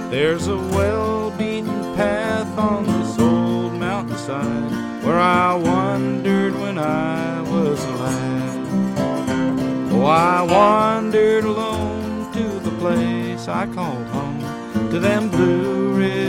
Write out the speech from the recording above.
There's a well-beaten path on this old mountainside where I wandered when I was a lad. Oh, I wandered alone to the place I called home, to them Blue Ridge